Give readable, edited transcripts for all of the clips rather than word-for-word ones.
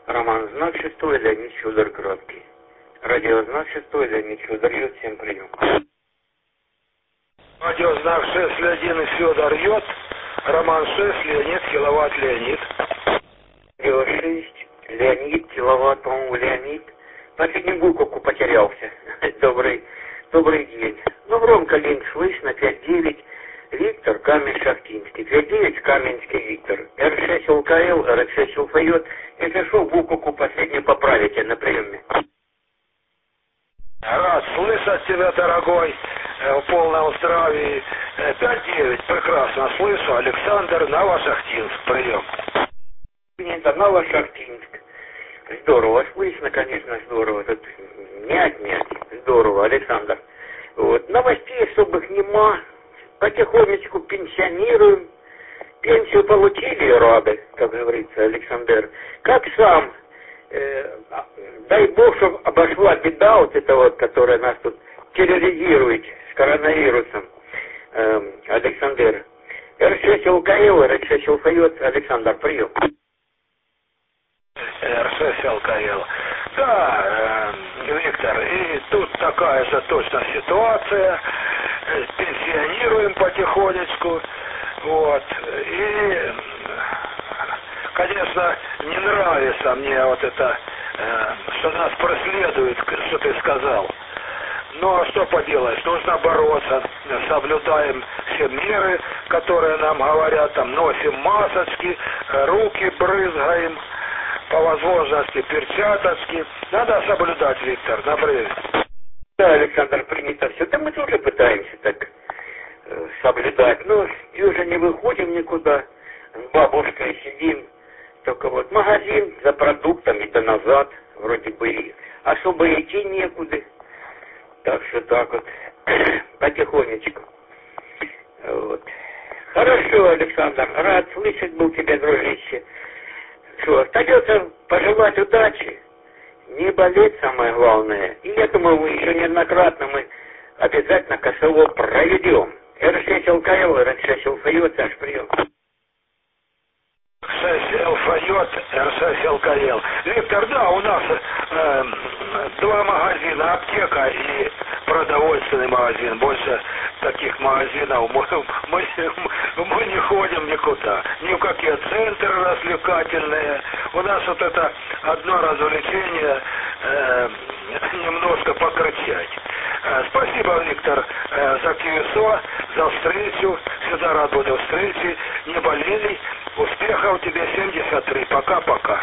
Роман знак 6, Леонид Федор краткий. Радиознак 6, Леонид Федор Йод, всем прием. Радиознак 6, Леонид Федор Йод, Роман 6, Леонид, киловатт Леонид. Радио 6, Леонид, киловатт, по-моему, Леонид. Последнюю буковку потерялся. Добрый день. Ну, громко лень слышно, 5-9. Виктор, Камень-Шахтинский. 5-9, Каменский Виктор. Р6 ЛКЛ, Р6 ЛФЙ. Если что, буковку последнюю поправите на приеме. Рад слышать тебя, дорогой, в полном здравии. 5-9, прекрасно слышу. Александр, Новошахтинск, прием. Нет, Новошахтинск. Здорово, слышно, конечно, здорово. Тут не отнять. Здорово, Александр. Вот. Новостей особых нема. Потихонечку пенсионируем. Пенсию получили, рады, как говорится, Александр. Как сам, дай бог, чтобы обошла беда вот эта вот, которая нас тут терроризирует с коронавирусом, Александр. Р6 ЛКЛ, Р6 ЛФЙ, Александр, прием. Р6 ЛКЛ. Да, Виктор, и тут такая же точно ситуация. Пенсионируем потихонечку. Вот. И, конечно, не нравится мне вот это, что нас преследует, что ты сказал. Но что поделаешь, нужно бороться, соблюдаем все меры, которые нам говорят, там носим масочки, руки брызгаем, по возможности перчаточки. Надо соблюдать, Виктор, например. Да, Александр, принято все. Да мы тоже пытаемся так соблюдать. Но и уже не выходим никуда. С бабушкой сидим. Только вот магазин за продуктами да назад. Вроде бы и особо идти некуда. Так что так вот. Потихонечку. Вот. Хорошо, Александр. Рад слышать был тебя, дружище. Что, остается пожелать удачи. Не болеть, самое главное. И я думаю, мы еще неоднократно обязательно КСО проведем. Р6 ЛКЛ, Р6 ЛФЙ, Саш, прием. Р6 ЛФЙ, Р6 ЛКЛ. Виктор, да, у нас два магазина, аптека и продовольственный магазин. Больше таких магазинов мы не ходим никуда. Ни в какие центры развлекательные. У нас вот это одно развлечение немножко покричать. Спасибо, Виктор, за КСО, за встречу. Всегда рад буду встрече. Не болели. Успехов тебе, 73. Пока-пока.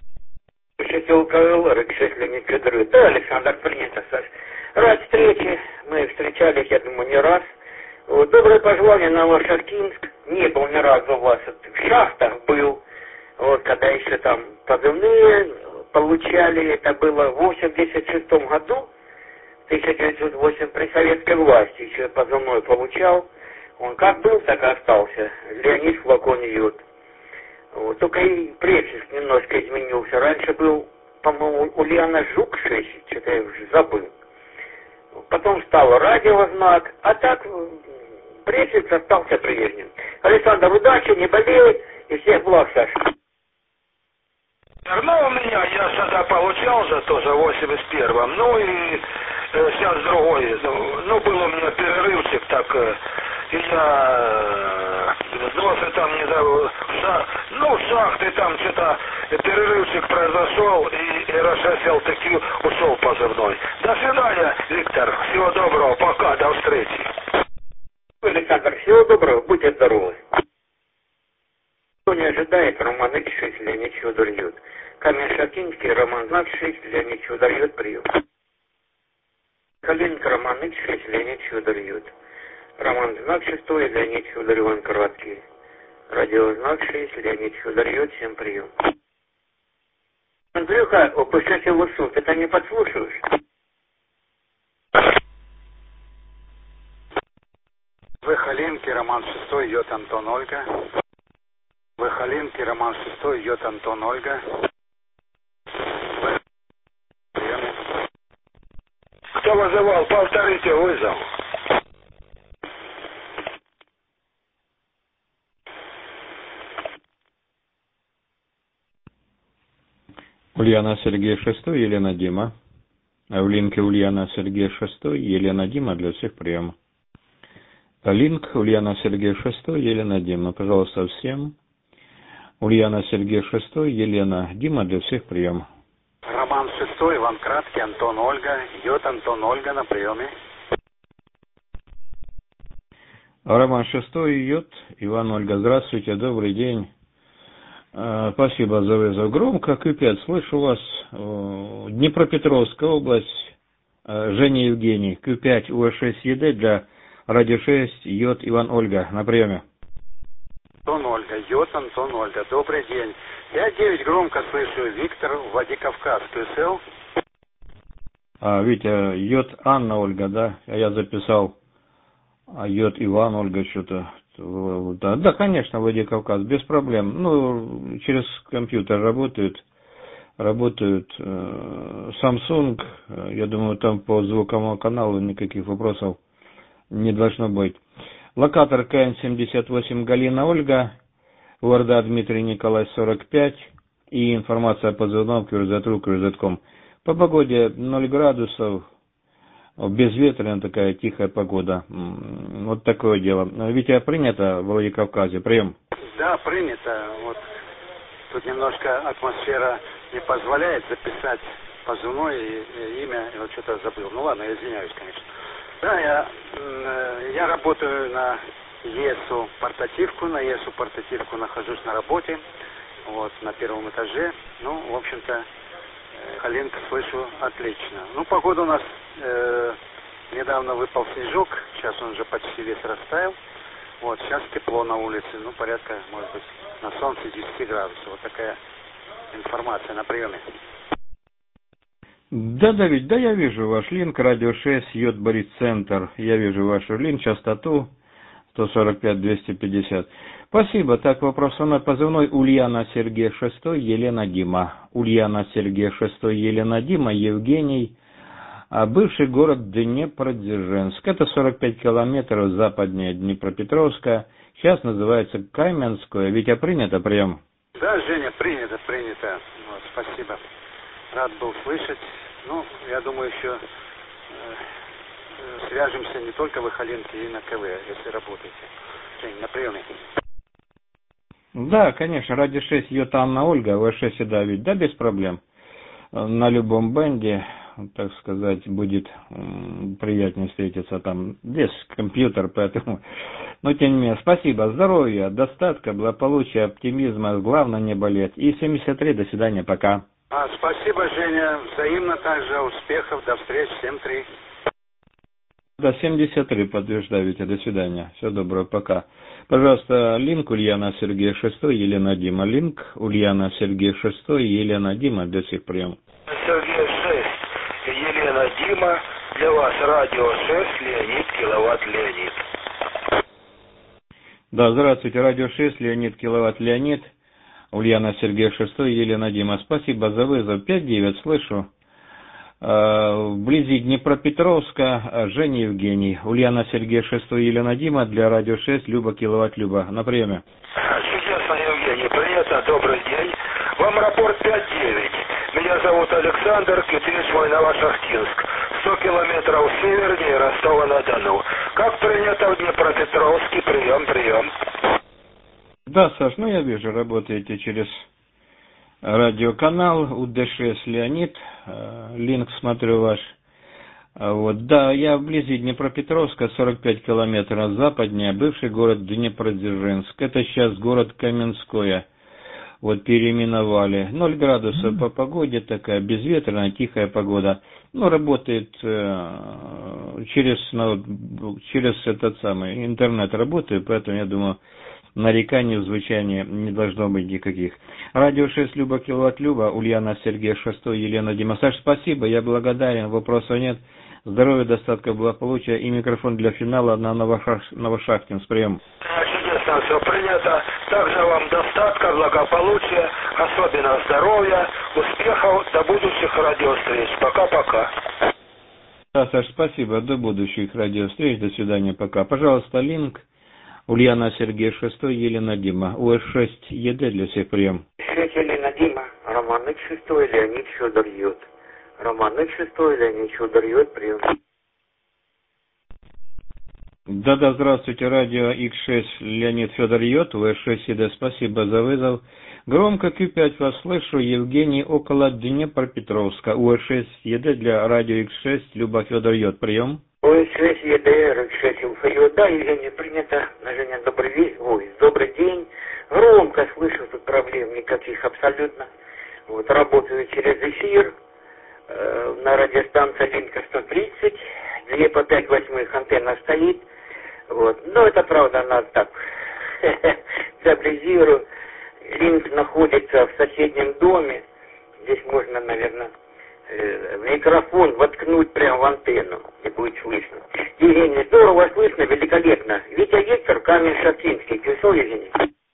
ЛКЛ, Р6 Леонид Федор. Да, Александр, принято, Саш. Рад встрече. Мы встречались, я думаю, не раз. Вот, доброе пожелание на Новошахтинск. Не был ни разу у вас. В шахтах был. Вот, когда еще там позывные получали. Это было в 86 году. 1908 при советской власти еще позывной получал. Он как был, так и остался. Леонид Флакон Йод. Вот. Только и префикс немножко изменился. Раньше был, по-моему, Ульяна Жук 6, что-то я уже забыл. Потом стал радиознак, а так префикс остался прежним. Александр, удачи, не болей, и всех благ, Саша. Ну, у меня, я тогда получал за тоже в 81-м, ну и сейчас другой, ну, был у меня перерывчик, так, и я взносы там не забыл, в шахты там что-то перерывчик произошел, и РШСЛ таки ушел позывной. До свидания, Виктор, всего доброго, пока, до встречи. Александр, всего доброго, будьте здоровы. Кто не ожидает, Роман X6, Леонид Федор Йод. Камень-Шахтинский, Роман знак 6, Леонид Федор Йод, прием. Калинка, Роман X6, Леонид Федор Йод. Роман знак 6, Леонид Федор Иван Краткий. Радиознак 6, Леонид Федор Йод, всем прием. Андрюха, ОП6 ЛСУ, ты там не подслушиваешь? В Халинке, Роман 6, Йод Антон Ольга. В Халинке, Роман 6, Йод Антон Ольга. Кто вызывал? Повторите вызов. Ульяна Сергей Шестой, Елена Дима. А в линке Ульяна Сергей Шестой, Елена Дима для всех приема. Линк Ульяна Сергей Шестой, Елена Дима. Пожалуйста, всем. Ульяна Сергей Шестой, Елена Дима для всех приема. Роман Шестой, Иван Краткий, Антон Ольга. Йод Антон Ольга на приеме. Роман Шестой, Йод, Иван Ольга. Здравствуйте, добрый день. Спасибо за вызов. Громко, Q5, слышу вас. Днепропетровская область, Женя Евгений, Q5, УС6 ЕД для радио 6, Йод, Иван Ольга, на приеме. Антон Ольга, Йод Антон Ольга, добрый день. Я 9 громко слышу, Виктор, Владикавказ, КСЛ. Витя, Йод Анна Ольга, да? Я записал Йод Иван Ольга что-то. Да, конечно, Владикавказ, без проблем. Ну, через компьютер работают Samsung. Я думаю, там по звуковому каналу никаких вопросов не должно быть. Локатор КН-78 Галина Ольга, УРДА Дмитрий Николай 45 и информация по позывном QRZ.ru, QRZ.com. По погоде 0 градусов. Безветренная такая тихая погода. Вот такое дело. Витя, принято в Владикавказе? Прием. Да, принято. Вот тут немножко атмосфера не позволяет записать позывной и имя. Я вот что-то забыл. Ну ладно, я извиняюсь, конечно. Да, я работаю на ЕСУ портативку. На ЕСУ портативку нахожусь на работе. Вот, на первом этаже. Ну, в общем-то, Халинка слышу отлично. Ну, погода у нас недавно выпал снежок, сейчас он уже почти весь растаял. Вот, сейчас тепло на улице, ну, порядка, может быть, на солнце 10 градусов. Вот такая информация на приеме. Да, Давид, да, я вижу ваш линк, радио 6, Йод Борис Центр. Я вижу ваш линк, частоту 145-250. Спасибо. Так, вопрос на позывной Ульяна Сергей Шестой, Елена Дима. Ульяна Сергей Шестой, Елена Дима, Евгений. Бывший город Днепродзержинск. Это 45 километров западнее Днепропетровска. Сейчас называется Каменское. Витя, принято прием? Да, Женя, принято. Вот, спасибо. Рад был слышать. Ну, я думаю, еще свяжемся не только в Ихалинке и на КВ, если работаете. Жень, на приеме. Да, конечно, радио 6 Йод Анна Ольга, В6 и Давид, да, без проблем. На любом бенде, так сказать, будет приятнее встретиться там, без компьютера, поэтому, но тем не менее, спасибо, здоровья, достатка, благополучия, оптимизма, главное не болеть. И 73, до свидания, пока. Спасибо, Женя, взаимно также, успехов, до встречи, 7-3. Да, 73, подтверждаю, Витя, до свидания, всего доброго, пока. Пожалуйста, линк Ульяна Сергей Шестой, Елена Дима. Линк Ульяна Сергей Шестой, Елена Дима для всех прием. Сергей 6, Елена Дима, для вас радио 6, Леонид, киловатт Леонид. Да, здравствуйте, радио 6, Леонид, киловатт Леонид. Ульяна Сергей Шестой, Елена Дима. Спасибо за вызов. 5-9, слышу. Вблизи Днепропетровска, Женя Евгений. Ульяна Сергей Шестой, Елена Дима для радио 6, Люба, киловатт Люба. На приеме. Чудесно, Евгений, принято, добрый день. Вам рапорт 5-9. Меня зовут Александр, Китрич мой, Новошахтинск. 100 километров севернее Ростова-на-Дону. Как принято в Днепропетровске, прием. Да, Саш, ну я вижу, работаете через радиоканал УД6 Леонид, линк смотрю ваш. Вот, да, я вблизи Днепропетровска, 45 километров западнее, бывший город Днепродзержинск. Это сейчас город Каменское. Вот переименовали. 0 градусов по погоде такая, безветренная, тихая погода. Ну, работает через этот самый интернет работает, поэтому я думаю, нареканий в звучании не должно быть никаких. Радио 6, Люба, киловатт Люба, Ульяна Сергей Шестой, Елена Дима. Саш, спасибо, я благодарен, вопросов нет. Здоровья, достатка, благополучия и микрофон для финала на Новошахтинск. Прием. Чудесно, все принято. Также вам достатка, благополучия, особенно здоровья, успехов, до будущих радиовстреч. Пока-пока. Да, Саш, спасибо, до будущих радиовстреч, до свидания, пока. Пожалуйста, линк. Ульяна Сергей Шестой, Елена Дима. УС6 ЕД для всех прием. Елена Дима, Романыч 6, Леонид Федор Йод. Романыч 6, Леонид Федор Йод, прием. Да-да, здравствуйте, радио X6, Леонид Федор Йод, УС6ЕД, спасибо за вызов. Громко Q5 вас слышу, Евгений, около Днепропетровска, УС6ЕД для радио X6, Люба Федор Йод, прием. УС6ЕД, X6 Йод, да, Евгений, принято, Женя, добрый день. Громко слышу, тут проблем никаких абсолютно. Вот, работаю через эфир, на радиостанции Линка 130, 2 по 5/8 антенна стоит. Вот. Но это правда, она так стабилизирую. Линк находится в соседнем доме. Здесь можно, наверное, микрофон воткнуть прямо в антенну, и будет слышно. Евгений, здорово слышно, великолепно. Витя Виктор, Камень-Шахтинский. Писал, Евгений?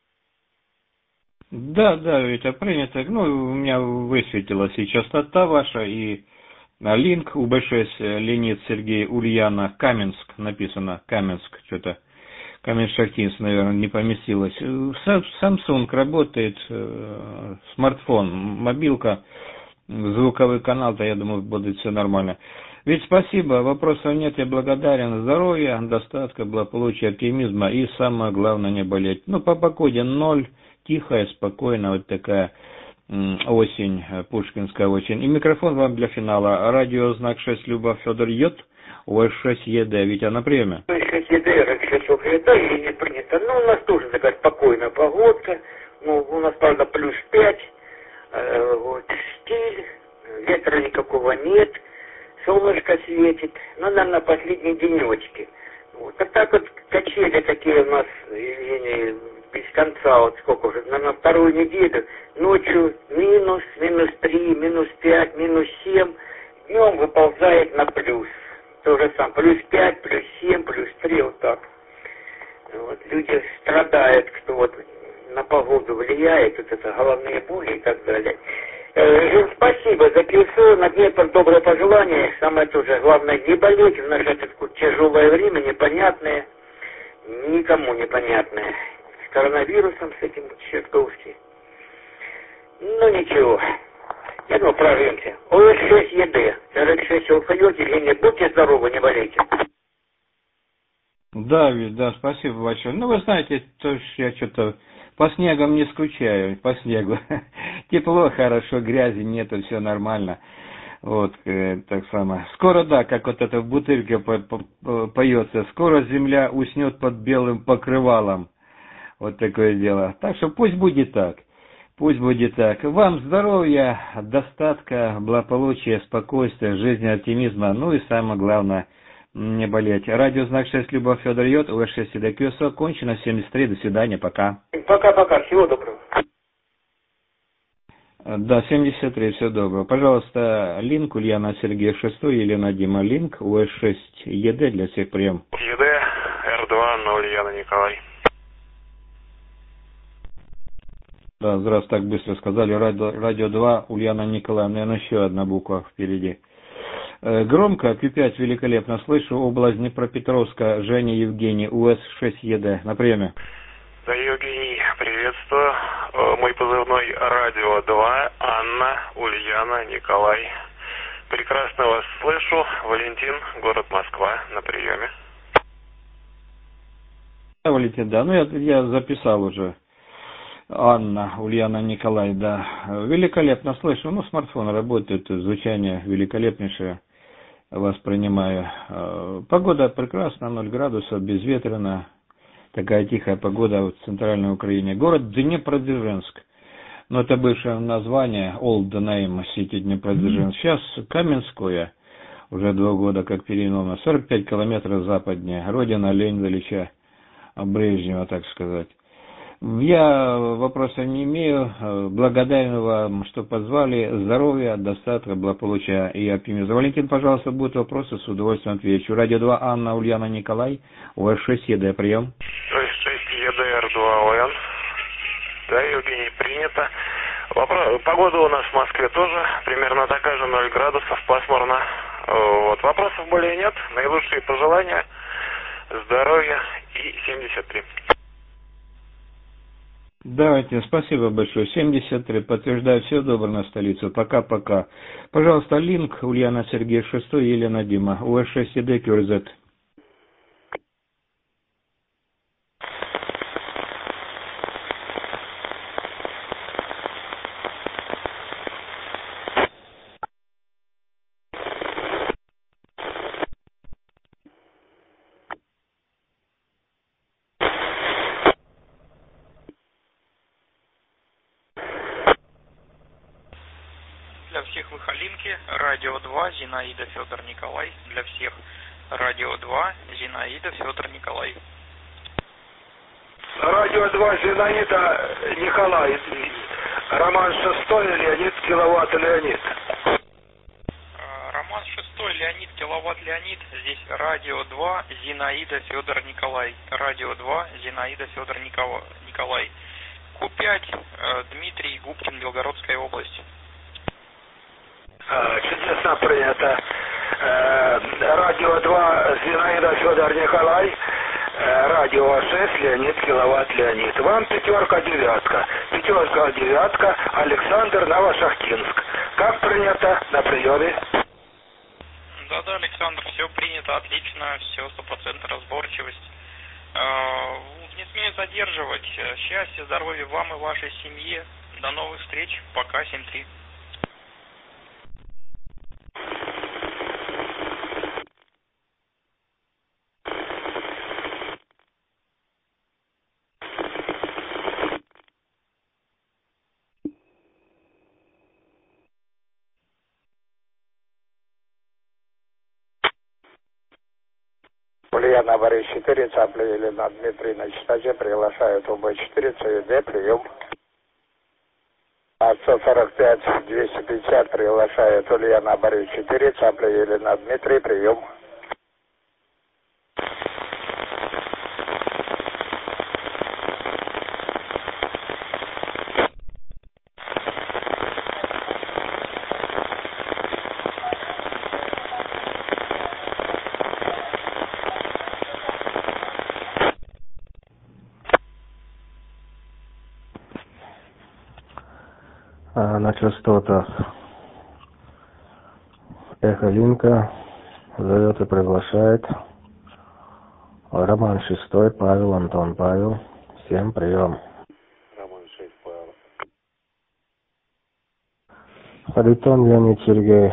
Да, Витя, принято. Ну, у меня высветилась и частота ваша, и линк УБ6, Леонид Сергей Ульяна, Каменск написано, Каменск, что-то, Камень-Шахтинск, наверное, не поместилось. Samsung работает, смартфон, мобилка, звуковой канал-то, я думаю, будет все нормально. Ведь спасибо, вопросов нет, я благодарен. Здоровья, достатка, благополучия, оптимизма и самое главное не болеть. Ну, по погоде 0, тихая, спокойная, вот такая осень, пушкинская осень. И микрофон вам для финала. Радио знак 6 Люба Федор Йод, УС6ЕД, Витя, на время. УС6ЕД, X6 да, и не принято. Ну, у нас тоже такая спокойная погодка. Ну, у нас, правда, плюс 5. Вот, стиль, ветра никакого нет. Солнышко светит. Ну, наверное, последние денечки. Вот. А так вот качели такие у нас, извини, без конца, вот сколько уже, на вторую неделю, ночью минус 3, минус 5, минус 7, днем выползает на плюс. То же самое, плюс 5, плюс 7, плюс 3, вот так. Вот. Люди страдают, кто вот на погоду влияет, вот это головные боли и так далее. Жень, спасибо за письмо, на Днепр доброе пожелание. Самое тоже главное, не болеть в наше тяжелое время, непонятное, никому непонятное. С коронавирусом, с этим чертовски. Ну ничего, я думаю, прорвемся. ОС6ЕД, X6 ЛФЙ, Евгений, будьте здоровы, не болейте. Да, Вить, да, спасибо большое. Ну, вы знаете, то я что-то по снегам не скучаю, по снегу. Тепло, хорошо, грязи нету, все нормально. Вот, так самое. Скоро, да, как вот это в бутыльке поется, скоро земля уснет под белым покрывалом. Вот такое дело. Так что пусть будет так. Пусть будет так. Вам здоровья, достатка, благополучия, спокойствия, жизни, оптимизма. Ну и самое главное, не болеть. Радио знак 6 Люба Федор Йод, УС6ЕД КСО, кончено 73. До свидания, пока. Пока-пока, всего доброго. Да, 73, всего доброго. Пожалуйста, линк Ульяна Сергей 6, Елена Дима, линк УС6ЕД для всех прием. ЕД, Р2 на Ульяна Николай. Да, здравствуйте, так быстро сказали. Радио 2, Ульяна Николаевна, наверное, еще одна буква впереди. Громко, Q5 великолепно слышу, область Днепропетровска, Женя Евгений, УС6ЕД, на приеме. Да, Евгений, приветствую. Мой позывной Радио 2, Анна, Ульяна, Николай. Прекрасно вас слышу. Валентин, город Москва, на приеме. Да, Валентин, да, ну я записал уже. Анна, Ульяна, Николай, да. Великолепно слышу. Ну, смартфон работает, звучание великолепнейшее. Вас принимаю. Погода прекрасна, 0 градусов, безветренно. Такая тихая погода в центральной Украине. Город Днепродзержинск. Но это бывшее название, old name City Днепродзержинск. Сейчас Каменское. Уже 2 года как переименовано. 45 километров западнее. Родина Леонида Ильича Брежнева, так сказать. Я вопросов не имею. Благодарен вам, что позвали. Здоровья, достатка, благополучия и оптимизма. Валентин, пожалуйста, будут вопросы, с удовольствием отвечу. Радио 2, Анна, Ульяна, Николай. УС6ЕД, прием. УС6ЕД, Р2ОН. Да, Евгений, принято. Погода у нас в Москве тоже примерно такая же, 0 градусов, пасмурно. Вот. Вопросов более нет. Наилучшие пожелания, здоровья и 73. Давайте, спасибо большое. 73, подтверждаю, все добро на столицу. Пока-пока. Пожалуйста, линк Ульяна Сергей 6, Елена Дима, УС6 ЕД КЮРЗ. Для всех Выхолинки, радио 2, Зинаида Федор Николай. Для всех радио 2, Зинаида Федор Николай. Радио 2, Зинаида Николай. Роман 6, Леонид, киловатт Леонид. Роман 6, Леонид, киловатт Леонид. Здесь радио 2, Зинаида Федор Николай. Радио 2, Зинаида Федор Николай. Q5, Дмитрий Губкин, Белгородская область. Чудесно принято. Радио 2, Зинаида Федор Николай. Радио 6, Леонид, киловатт Леонид. Вам пятерка, девятка. Пятерка, девятка, Александр, Новошахтинск. Как принято на приеме? Да, Александр, все принято, отлично, все, 100% разборчивость. Не смею задерживать. Счастья, здоровья вам и вашей семье. До новых встреч. Пока, 7-3. Ульяна Борис 4, Цапля Елена Дмитрий на частоте, приглашают УБ4, ЦЕД, прием. 145, 250, приглашает Ульяна Борис 4, Цапля Елена Дмитрий, прием. На частотах Эхо Линка зовет и приглашает Роман 6, Павел, Антон, Павел. Всем прием. Роман 6, Павел. Харитон Леонид Сергей,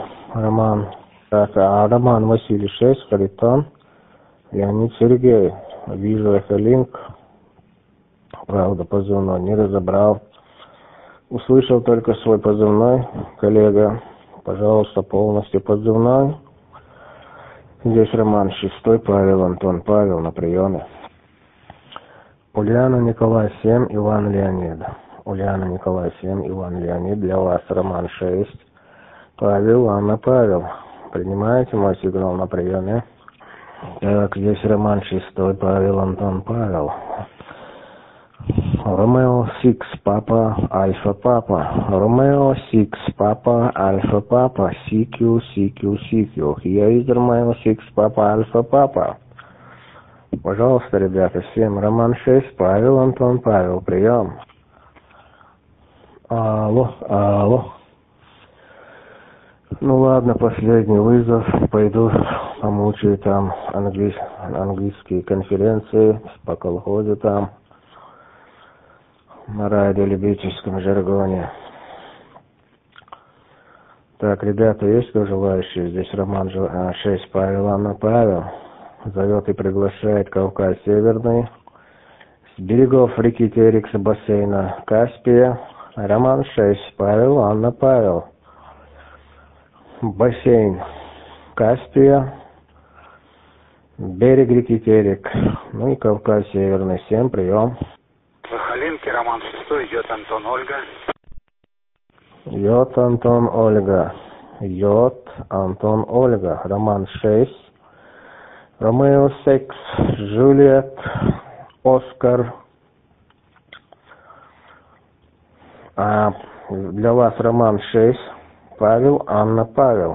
Роман Василий 6, Харитон Леонид Сергей. Вижу Эхо Линк, правда позывной не разобрал. Услышал только свой позывной, коллега. Пожалуйста, полностью позывной. Здесь Роман 6, Павел, Антон, Павел на приеме. Ульяна Николай 7, Иван Леонид. Ульяна Николай 7, Иван Леонид. Для вас Роман 6, Павел, Анна, Павел. Принимаете мой сигнал на приеме? Так, здесь Роман 6, Павел, Антон, Павел. Romeo 6, Papa, Alpha, Papa. Romeo 6, Papa, Alpha, Papa. CQ, CQ, CQ. Here is Romeo 6, Papa, Alpha, Papa. Пожалуйста, ребята, всем Роман 6, Павел, Антон, Павел, прием. Алло. Ну ладно, последний вызов. Пойду помучаю там английские конференции по колхозу там. На радиолюбительском жаргоне. Так, ребята, есть кто желающие? Здесь Роман 6, Павел, Анна, Павел. Зовет и приглашает Кавказ Северный. С берегов реки Терекса, бассейна Каспия. Роман 6, Павел, Анна, Павел. Бассейн Каспия. Берег реки Терек. Ну и Кавказ Северный. Всем прием. Выхолинки, Роман 6, идет Антон, Ольга. Йод Антон Ольга. Йод Антон Ольга. Роман 6. Ромео 6. Джульет. Оскар. Для вас Роман 6. Павел, Анна, Павел.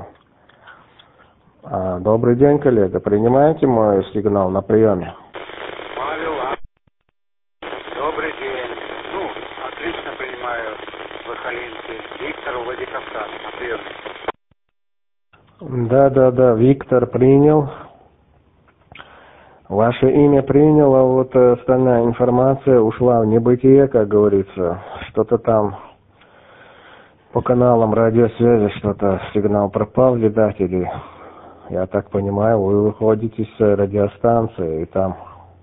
Добрый день, коллега. Принимаете мой сигнал на приеме? Павел, добрый день. прием. Да, Виктор принял. Ваше имя принял, а вот остальная информация ушла в небытие, как говорится. Что-то там по каналам радиосвязи, что-то сигнал пропал, видать, или, я так понимаю, вы выходите с радиостанции, и там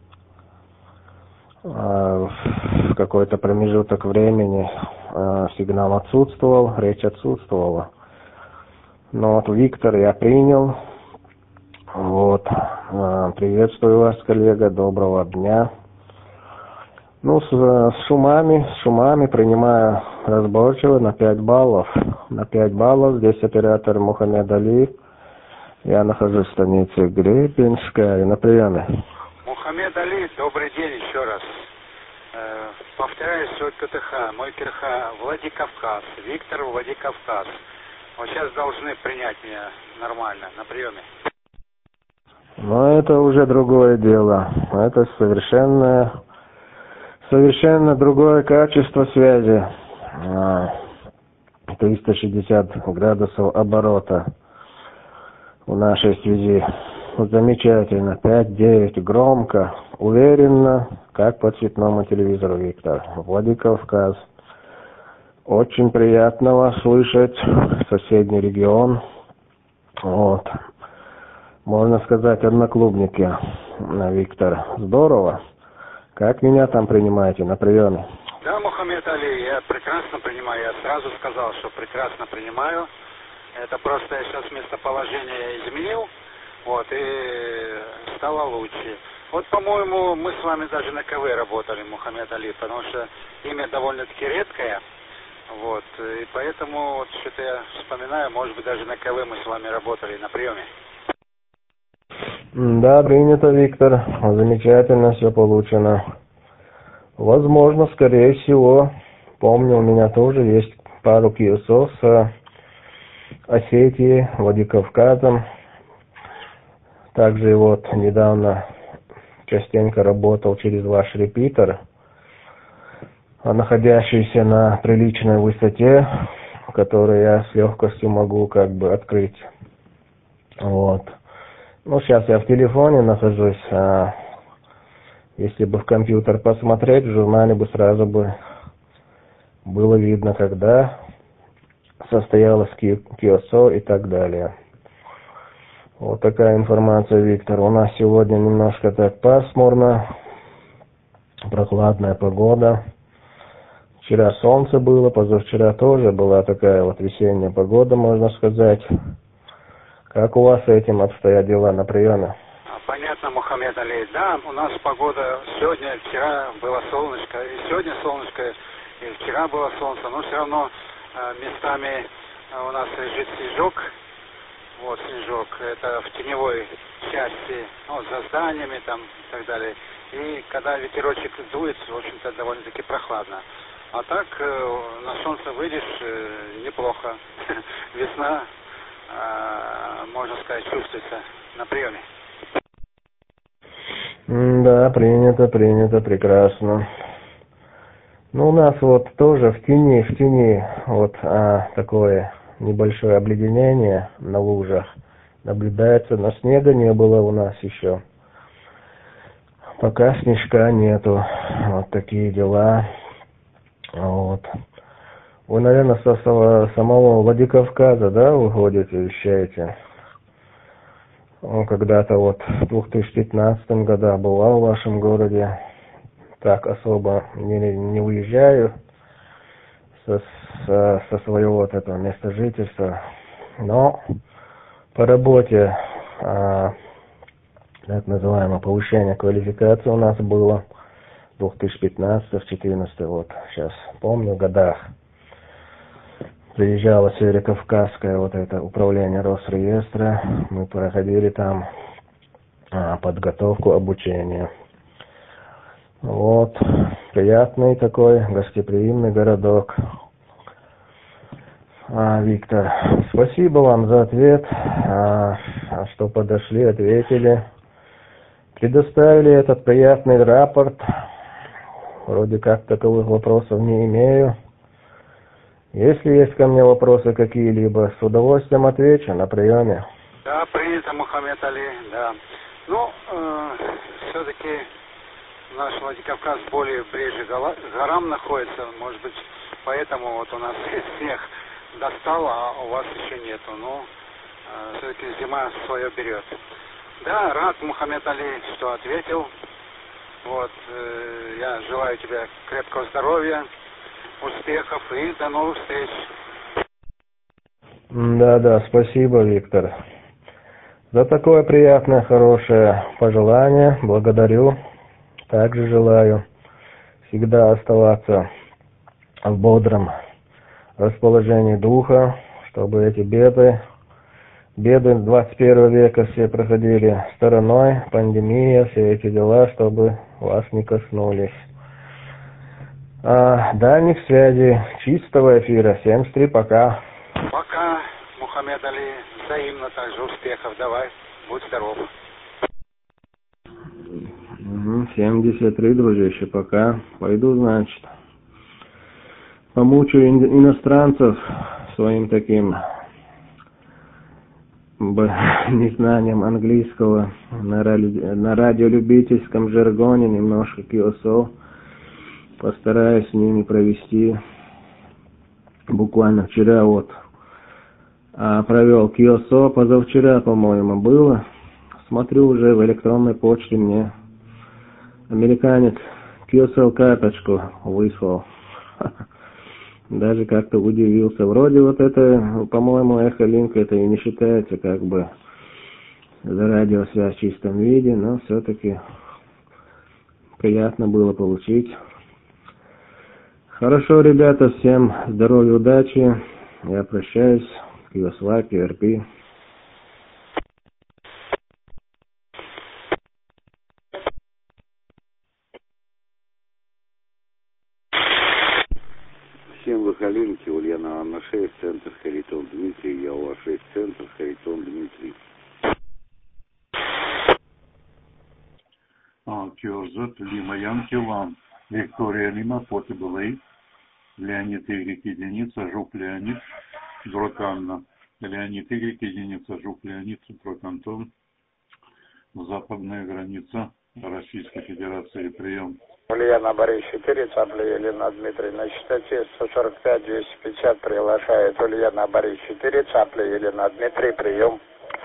в какой-то промежуток времени сигнал отсутствовал, речь отсутствовала. Но вот Виктор я принял. Вот. Приветствую вас, коллега, доброго дня. Ну, с шумами принимаю разборчиво на 5 баллов. На 5 баллов здесь оператор Мухаммед Али. Я нахожусь в станице Гребенская на приеме. Мухаммед Али, добрый день еще раз. Повторяю свой КТХ, мой КТХ Владикавказ, Виктор Владикавказ. Вот сейчас должны принять меня нормально на приеме. Но это уже другое дело. Это совершенно другое качество связи. 360 градусов оборота в нашей связи. Замечательно. 5-9 громко, уверенно, как по цветному телевизору, Виктор. Владикавказ. Очень приятно вас слышать. Соседний регион. Вот. Можно сказать, одноклубники, Виктор. Здорово. Как меня там принимаете на приеме? Да, Мухаммед Али, я прекрасно принимаю. Я сразу сказал, что прекрасно принимаю. Это просто я сейчас местоположение изменил, вот, и стало лучше. Вот, по-моему, мы с вами даже на КВ работали, Мухаммед Али, потому что имя довольно-таки редкое, вот, и поэтому, вот, что-то я вспоминаю, может быть, даже на КВ мы с вами работали на приеме. Да, принято, Виктор. Замечательно, все получено. Возможно, скорее всего, помню, у меня тоже есть пару киосов с Осетией, Владикавказом. Также вот недавно частенько работал через ваш репитер, находящийся на приличной высоте, который я с легкостью могу как бы открыть. Вот. Ну, сейчас я в телефоне нахожусь, а если бы в компьютер посмотреть, в журнале бы сразу бы было видно, когда состоялось КИОСО и так далее. Вот такая информация, Виктор. У нас сегодня немножко так пасмурно, прохладная погода. Вчера солнце было, позавчера тоже была такая вот весенняя погода, можно сказать. Как у вас с этим обстоят дела на приеме? Понятно, Мухаммед Али. Да, у нас погода сегодня, вчера было солнышко, и сегодня солнышко, и вчера было солнце, но все равно местами у нас лежит снежок. Вот снежок, это в теневой части, ну, за зданиями там и так далее. И когда ветерочек дует, в общем-то, довольно-таки прохладно. А так, на солнце выйдешь, неплохо. Весна, можно сказать, чувствуется на приеме. Да, принято, прекрасно. Ну, у нас вот тоже в тени, вот такое небольшое обледенение на лужах наблюдается, но снега не было у нас еще. Пока снежка нету. Вот такие дела. Вот. Вы, наверное, со самого Владикавказа, да, уходите, вещаете? Когда-то вот в 2015 году бывал в вашем городе. Так особо не уезжаю со своего вот этого места жительства. Но по работе, так называемое повышение квалификации у нас было в 2015-2014, вот сейчас помню, годах. Приезжало Северокавказское вот это управление Росреестра, мы проходили там подготовку, обучение. Вот, приятный такой, гостеприимный городок. Виктор, спасибо вам за ответ, что подошли, ответили, предоставили этот приятный рапорт. Вроде как таковых вопросов не имею. Если есть ко мне вопросы какие-либо, с удовольствием отвечу на приеме. Да, принято, Мухаммед Али, да. Ну, все-таки наш Владикавказ более ближе к горам находится, может быть, поэтому вот у нас снег достал, а у вас еще нету. Ну, все-таки зима свое берет. Да, рад, Мухаммед Али, что ответил. Вот, я желаю тебе крепкого здоровья, успехов и до новых встреч. Да, спасибо, Виктор. За такое приятное, хорошее пожелание. Благодарю. Также желаю всегда оставаться в бодром расположении духа, чтобы эти беды 21 века все проходили стороной, пандемия, все эти дела, чтобы вас не коснулись. Дальних связей, чистого эфира. 73, пока. Пока, Мухаммед Али, взаимно также успехов, давай, будь здоров. 73, дружище, пока. Пойду, значит, помучаю иностранцев своим таким незнанием английского на радиолюбительском жаргоне, немножко киосо. Постараюсь с ними провести. Буквально вчера провел киосо, позавчера, по-моему, было. Смотрю, уже в электронной почте мне американец QSL карточку выслал. Даже как-то удивился. Вроде вот это, по-моему, Эхолинк это и не считается как бы за радиосвязь в чистом виде, но все-таки приятно было получить. Хорошо, ребята, всем здоровья, удачи. Я прощаюсь. QSL, QRP. Всем в Эхолинке, Ульяна Анна 6, центр Харитон Дмитрий, я у вас 6, центр Харитон Дмитрий. Киозот, Лима Янки Ван, Виктория Лима, Потебелей, Леонид Игрек, единица, Жук Леонид, Дроканна, Леонид Игрек, единица, Жук Леонид, Дрокантон, западная граница Российской Федерации, прием. Ульяна Борис 4, Цапля Елена Дмитрий на частоте 145-250 приглашает Ульяна Борис 4, Цапля Елена Дмитрий, прием.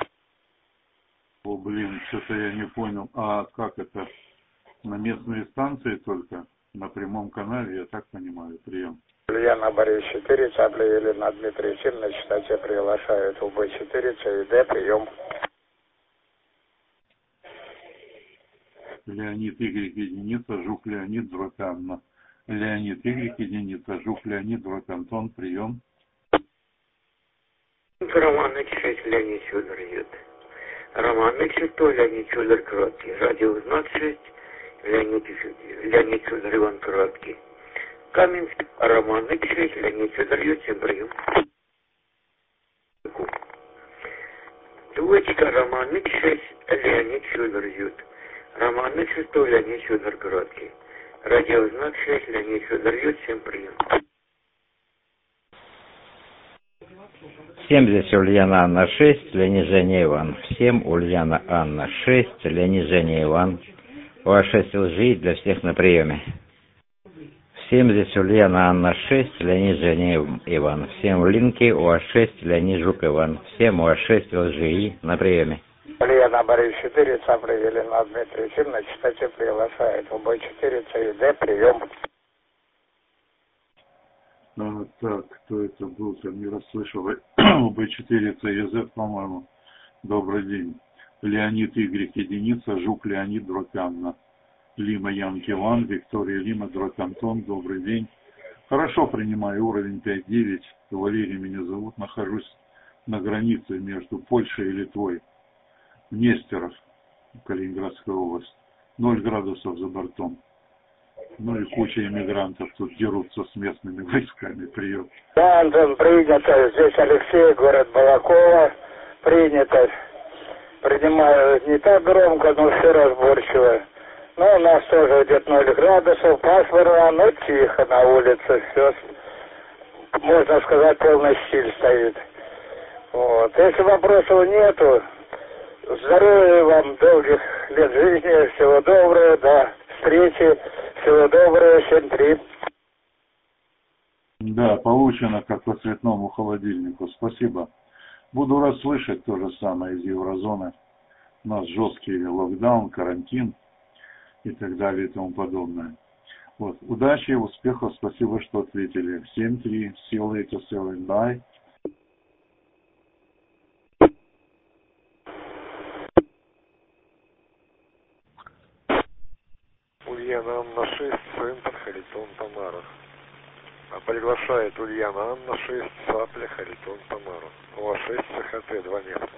О, блин, что-то я не понял. А как это? На местные станции только? На прямом канале, я так понимаю, прием. Ульяна Борис 4, Цапля Елена Дмитрий 7 на частоте приглашает УБ4, ЦИД, прием. Леонид Игрек, единица, Жук Леонид, Дроканна. Леонид Игрек, единица, Жук Леонид, Дрокантон, прием. Роман X6, Леонид Федор идет. Роман X6, Леонид Федор короткий. Радио знак 6, Леонид Федор Иван короткий. Каменск, Роман X6, Леонид Федор идет, всем прием. Двоечка, Роман X6, Леонид Федор идет. Роман X6, Леонид Федор короткий. Радиознак 6, Леонид Федор идет, всем прием. 70 Ульяна Анна 6, Леонид Женя Иван. Всем Ульяна Анна 6, Леонид Женя Иван. ОА6 ЛЖИ для всех на приеме. 70 Ульяна Анна 6, Леонид Женя Иван. Всем в линке ОА6 Леонид Жук Иван. Всем ОА6 ЛЖИ на приеме. Ульяна Борис 4, Цапля Елена Дмитрий 7 на частоте приглашает УБ4, ЦИД, прием. Так, кто это был, я не расслышал. УБ4 ЦЕЗ, по-моему. Добрый день. Леонид Игрек, единица, Жук Леонид, Дроканна. Лима Янки Ван, Виктория Лима, Дрокантон, добрый день. Хорошо принимаю, уровень 5-9. Валерий меня зовут, нахожусь на границе между Польшей и Литвой. Нестеров, Калининградская область. 0 градусов за бортом. Ну и куча иммигрантов тут дерутся с местными войсками. Прием. Да, Антон, принято. Здесь Алексей, город Балакова. Принято. Принимаю не так громко, но все разборчиво. Ну, у нас тоже где-то 0 градусов, пасмурно, но тихо на улице. Все можно сказать, полный стиль стоит. Вот. Если вопросов нету, здоровья вам, долгих лет жизни, всего доброго, до встречи, всего доброго, 7-3. Да, получено, как по цветному холодильнику. Спасибо. Буду рад слышать то же самое из еврозоны. У нас жесткий локдаун, карантин и так далее и тому подобное. Вот. Удачи, успехов, спасибо, что ответили. 7-3, see you later, bye. Ульяна Анна 6, центр, Харитон, Тамара. Приглашает Ульяна Анна 6, Цапля, Харитон, Тамара. У вас 6 ЦХТ, 2 метра.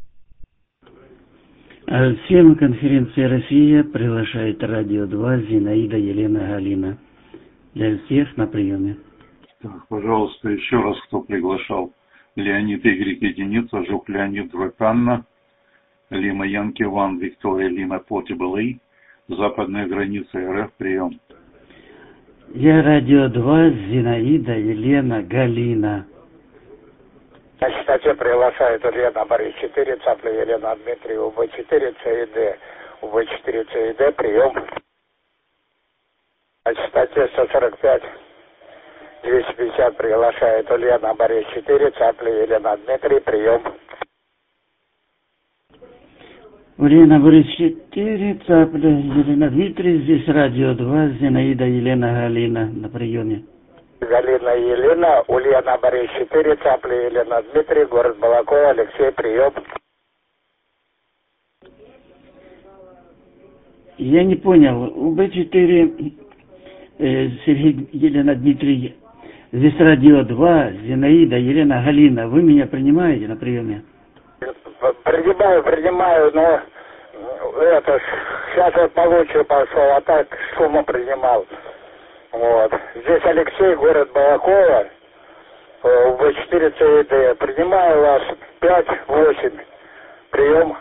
Всем конференция «Россия» приглашает радио 2 Зинаида Елена Галина. Для всех на приеме. Так, пожалуйста, еще раз, кто приглашал. Леонид Y единица, Жук Леонид Драканна, Лима Янки Ван, Виктория Лима Потибл, западная граница РФ, прием. Я радио 2 Зинаида Елена Галина. На частоте приглашает Ульяна Борис 4, Цапля Елена Дмитрий, УБ4, ЦИД, УБ4, ЦИД, прием. На частоте 145, 250 приглашает Ульяна Борис 4, Цапля Елена Дмитрий, прием. Ульяна Борис 4, Цапля Елена Дмитрий, здесь радио 2, Зинаида Елена Галина на приеме. Галина Елена, Ульяна Борис 4, Цапля Елена Дмитрий, город Балакова, Алексей, прием. Я не понял, УБ4, Сергей Елена Дмитрий, здесь радио 2, Зинаида Елена Галина, вы меня принимаете на приеме? Принимаю, но это сейчас вот получше пошел, а так сумму принимал. Вот. Здесь Алексей, город Балакова, УБ4 ЦИД. Принимаю вас 5-8. Прием.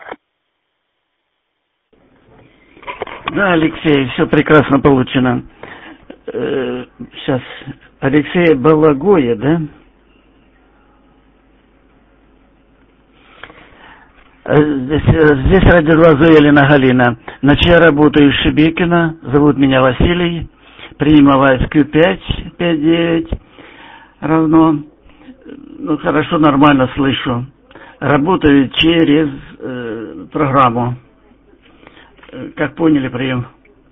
Да, Алексей, все прекрасно получено. Сейчас, Алексей Балагоя, да? Здесь радио 2 Елена Галина. Значит, я работаю из Шебекина, зовут меня Василий, принимаю Q5, 5-9, равно, ну хорошо, нормально слышу. Работаю через программу. Как поняли, прием?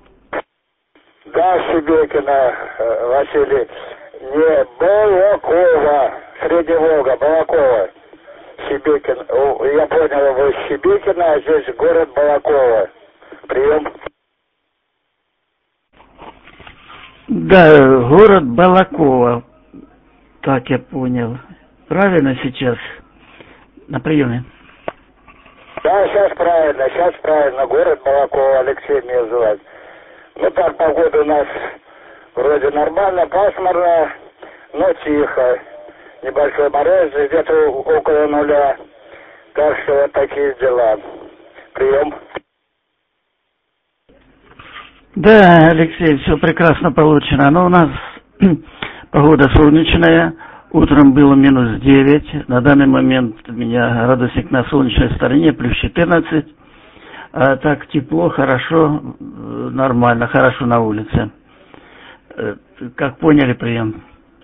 Да, Шебекина, Василий, не Балакова, Средняя Волга, Балакова. Шебекин, я понял, вы из Шебекина, а здесь город Балакова. Прием. Да, город Балакова. Так, я понял. Правильно сейчас? На приеме? Да, сейчас правильно. Город Балакова, Алексей меня зовут. Ну так, погода у нас вроде нормально, пасмурно, но тихо. Небольшой мороз, где-то около 0. Так что вот такие дела. Прием. Да, Алексей, все прекрасно получено. Но у нас погода солнечная. Утром было минус 9. На данный момент у меня градусник на солнечной стороне, плюс 14. А так тепло, хорошо, нормально, хорошо на улице. Как поняли, прием?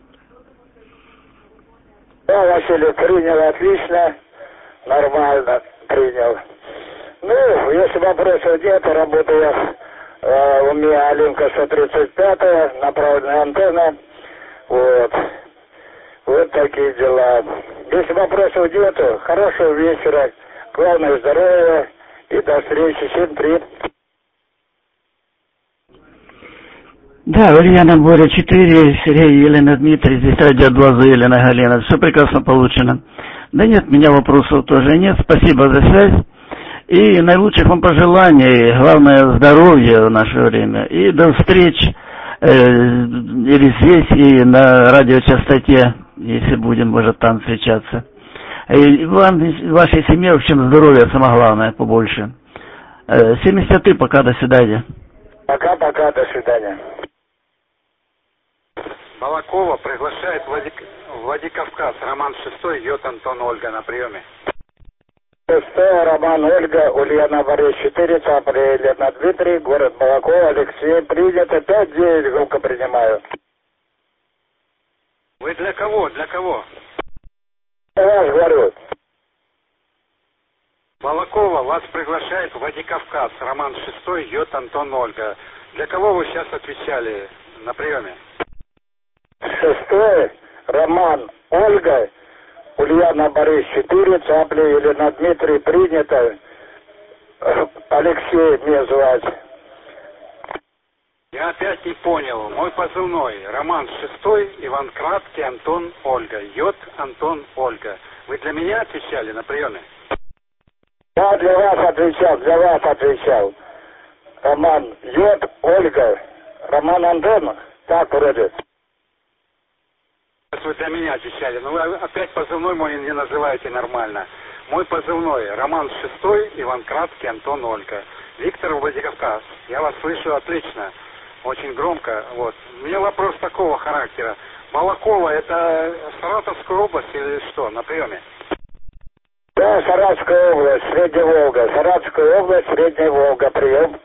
Да, Василий, принял отлично, нормально принял. Ну, если вопросов нет, работаю у меня Алинка 135, направленная антенна. Вот такие дела. Если вопросов нету, хорошего вечера, главное здоровья и до встречи. 7-3. Да, Ульяна Боря 4, Сергей Елена Дмитрий, здесь радио 2 Елена Галина. Все прекрасно получено. Да нет, у меня вопросов тоже нет. Спасибо за связь. И наилучших вам пожеланий. Главное здоровье в наше время. И до встреч или здесь, и на радиочастоте, если будем, может, там встречаться. И вам, вашей семье, в общем, здоровья самое главное, побольше. 73, пока, до свидания. Пока, до свидания. Балакова приглашает Владикавказ, Роман 6, Йод Антон Ольга на приеме. 6, Роман Ольга, Ульяна Борис 4, Цапля Елена Дмитрий, город Балакова, Алексей, принято 5-9, громко принимаю. Вы для кого? Для кого? Я вас говорю. Балакова вас приглашает в Владикавказ, Роман 6, Йод Антон Ольга. Для кого вы сейчас отвечали на приеме? 6, Роман Ольга, Ульяна Борис 4, Цапля Елена Дмитрий, принято. Алексей меня звать. Я опять не понял. Мой позывной Роман 6, Иван Краткий, Антон Ольга. Йод Антон Ольга. Вы для меня отвечали на приеме? Я для вас отвечал. Роман Йод, Ольга, Роман Антон, так вроде. Вы для меня отвечали, но вы опять позывной мой не называете нормально. Мой позывной Роман 6, Иван Краткий, Антон Ольга. Виктор Владикавказ. Я вас слышу отлично, очень громко. Вот. У меня вопрос такого характера. Балакова это Саратовская область или что, на приеме? Да, Саратовская область, Средняя Волга. Саратовская область, Средняя Волга, прием.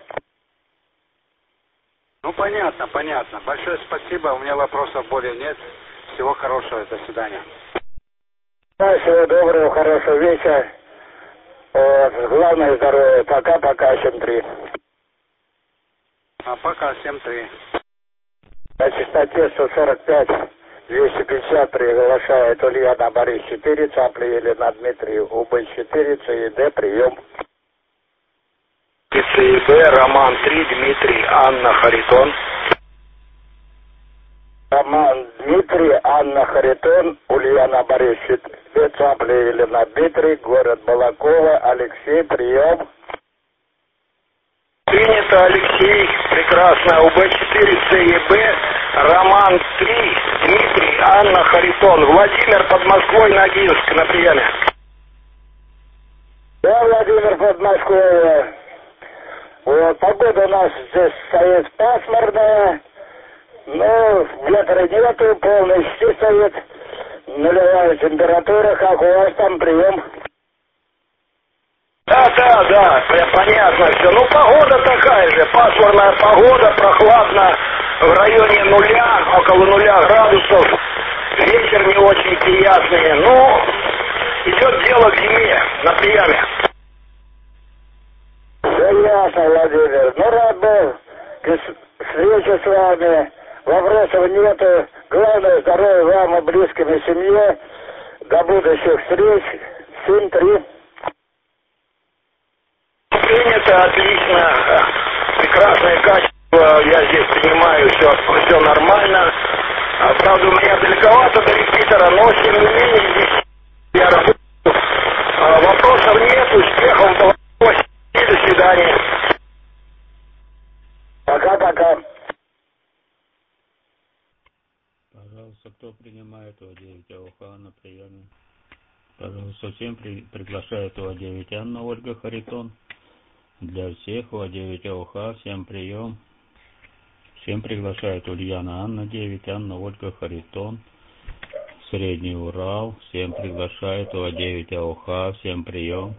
Ну понятно. Большое спасибо, у меня вопросов более нет. Всего хорошего, до свидания. Да, всего доброго, хорошего вечера. Вот. Главное здоровье. Пока, 7-3. Пока, 7-3. На частоте 145-250 приглашает Ульяна Борис 4, Цапля Елена Дмитрий, УБ-4, ЦИД, прием. ЦИД, Роман 3, Дмитрий, Анна, Харитон. Роман Дмитрий, Анна Харитон, Ульяна Борис 4, Цапля Елена Дмитрий, город Балакова, Алексей, прием. Принято, Алексей, прекрасно, УБ-4, ЦИБ, Роман 3, Дмитрий, Анна, Харитон, Владимир под Москвой, Ногинск, на приеме. Да, Владимир, Подмосковье. Вот, погода у нас здесь стоит пасмурная, но ветра нету, полностью стоит, нулевая температура, как у вас там прием? Да, понятно все. Ну, погода такая же, пасмурная погода, прохладно, в районе нуля, около 0 градусов, вечер не очень приятный, ну, идет дело к зиме, на приеме. Все ясно, Владимир. Ну, рад был к встрече с вами. Вопросов нету. Главное, здоровья вам и близким и семье. До будущих встреч. 7-3. Принято, отлично. Прекрасное качество. Я здесь принимаю все нормально. Правда, у меня далековато до репетитора, но тем не менее здесь я работаю. Вопросов нет, успехов. До свидания. Пока. Пожалуйста, кто принимает ОА-9 АОХ на приеме? Пожалуйста, всем приглашает ОА-9 Анна Ольга Харитон. Для всех ОА-9 АОХ, всем прием. Всем приглашает Ульяна Анна 9, Анна Ольга Харитон. Средний Урал, всем приглашает ОА-9 АОХ, всем прием.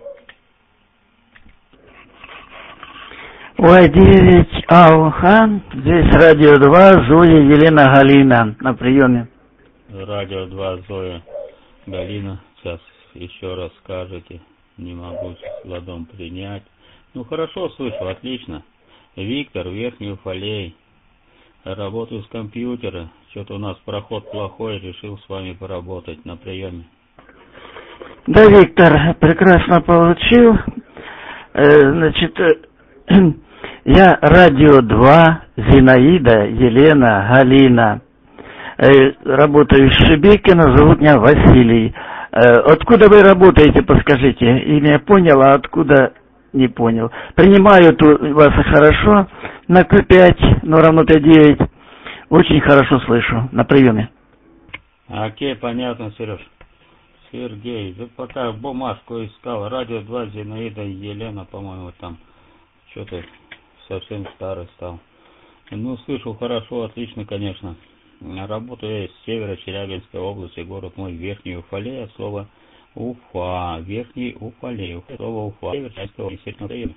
ОА-9 АОХ, здесь радио 2, Зоя Елена Галина на приеме. Радио 2, Зоя Галина, сейчас еще раз скажете, не могу с ладом принять. Ну хорошо слышу, отлично. Виктор, Верхний Уфалей, работаю с компьютера, что-то у нас проход плохой, решил с вами поработать на приеме. Да, Виктор, прекрасно получил. Значит, я радио 2, Зинаида, Елена, Галина. Работаю из Шебекина, зовут меня Василий. Откуда вы работаете, подскажите? Имя понял, а откуда не понял. Принимаю вас хорошо, на Q5, но равно 5-9. Очень хорошо слышу, на приеме. Окей, понятно, Сереж. Сергей, ты пока бумажку искал, радио 2, Зинаида и Елена, по-моему, там что-то совсем старый стал. Ну, слышу хорошо, отлично, конечно. Работаю с севера Челябинской области, город мой Верхний Уфалей, от слова Уфа, Верхний Уфалей, слово Уфа, север Челябинской области.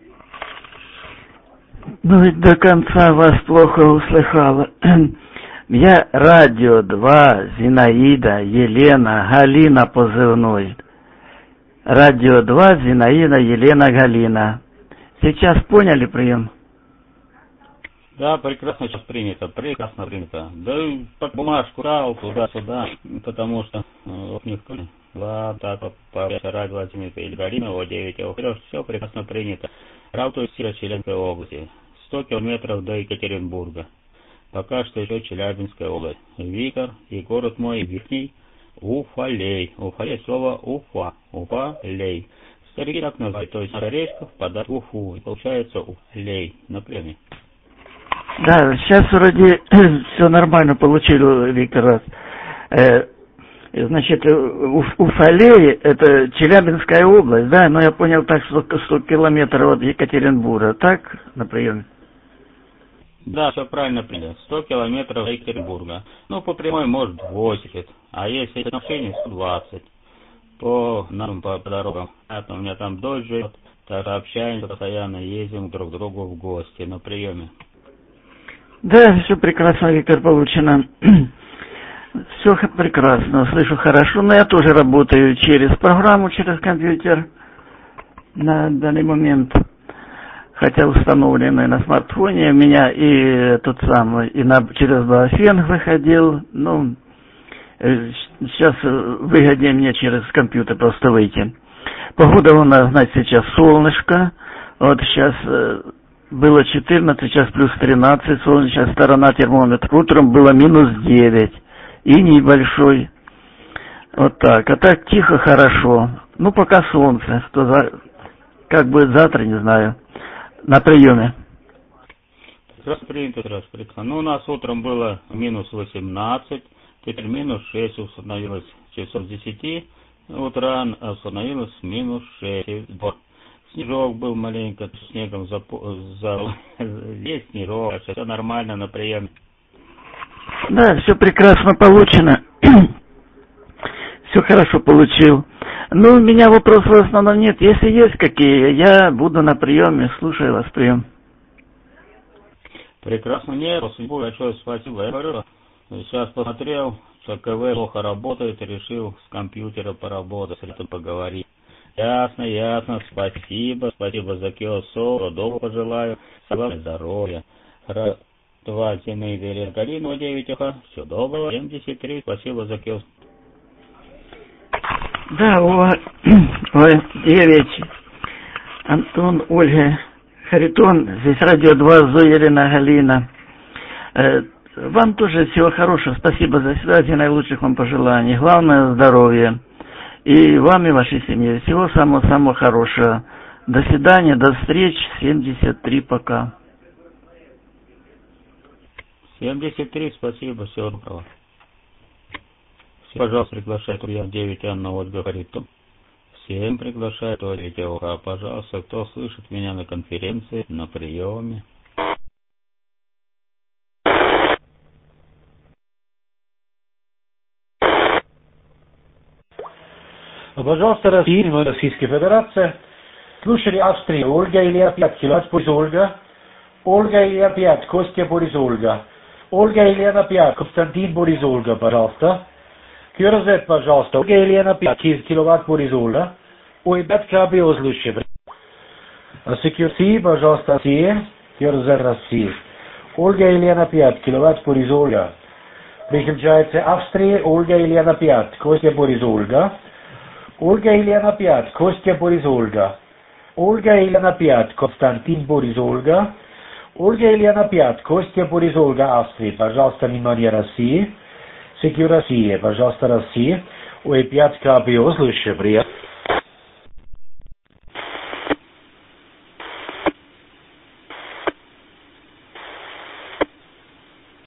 Ну ведь до конца вас плохо услыхала. Я Радио 2, Зинаида, Елена, Галина позывной. Радио 2, Зинаида, Елена, Галина. Сейчас поняли прием? Да, прекрасно сейчас принято, прекрасно принято. Да, под бумажку дал туда-сюда, потому что никто не... Ладно, по радио Владимира или Галина, О9, все прекрасно принято. Работаю в Челябинской области. 100 километров до Екатеринбурга. Пока что еще Челябинская область. Виктор и город мой Верхний Уфалей. Уфалей слово Уфа. Уфалей. Старики так называют, то есть Орешков подать в Уфу. И получается Уфалей. Например. Да, сейчас вроде все нормально получили, Виктор. Значит, Уфалей это Челябинская область, да? Но я понял так, что 100 километров от Екатеринбурга. Так, на приеме? Да, все правильно принято. 100 километров до Екатеринбурга. Ну, по прямой, может, 80. А если на машине, 120. По дорогам. У меня там дождь живет. Так общаемся постоянно, ездим друг к другу в гости на приеме. Да, все прекрасно, Виктор, получено. Все прекрасно, слышу хорошо. Но я тоже работаю через программу, через компьютер на данный момент. Хотя установленный на смартфоне, у меня и тот самый, и через Басфен выходил. Ну, сейчас выгоднее мне через компьютер просто выйти. Погода у нас, знаете, сейчас солнышко. Вот сейчас было 14, сейчас плюс 13, солнечная сторона термометра. Утром было минус 9, и небольшой. Вот так. А так тихо, хорошо. Ну, пока солнце. Как будет завтра, не знаю. На приеме. Раз принято. Ну, у нас утром было минус 18, теперь минус 6 установилось часов с 10 утра, установилось минус 6. Снежок был маленько, снегом весь снежок, все нормально на приеме. Да, все прекрасно получено. Все хорошо получил. Ну, у меня вопросов в основном нет. Если есть какие, я буду на приеме. Слушаю вас, прием. Прекрасно. Нет, большое спасибо. Я говорю, сейчас посмотрел, что КВ плохо работает, решил с компьютера поработать, с этим поговорить. Ясно. Спасибо за Киосо. Долго пожелаю. Главное здоровья. Два Зинаида или Галина, 9, все доброго. 73. Спасибо за Киосо. Да, ой, 9. Антон, Ольга, Харитон, здесь Радио 2, Зоя, Елена, Галина. Вам тоже всего хорошего. Спасибо за связь и наилучших вам пожеланий. Главное здоровье. И вам, и вашей семье. Всего самого-самого хорошего. До свидания, до встреч. 73 пока. 73, спасибо, всего доброго. Пожалуйста, приглашает я 9 Анна Ольга Харитон. Всем приглашает Ольга. Пожалуйста, кто слышит меня на конференции, на приеме. Пожалуйста, Российская Федерация. Слушали Австрия. Ольга Илья 5, Килат Борис Ольга. Ольга Илья 5, Костя Борис Ольга. Ольга Илья 5, Константин Борис Ольга, пожалуйста. QRZ, пожалуйста. Ольга Елена 5 киловатт Борис Ольга. Ой, бетка биозлуще. Security, пожалуйста, Россия. QRZ Россия. Ольга Елена 5 киловатт Борис Ольга. Приезжается Австрия. Ольга Елена 5, Костя Борис Ольга. Ольга Елена 5, Костя Борис Ольга. Ольга Елена 5, Константин Борис Ольга. Ольга Елена 5, Костя Борис Ольга, Австрия. Пожалуйста, внимание, России. Secure Россия, пожалуйста, Россия. Ой, 5 КБО, слушай, приятно.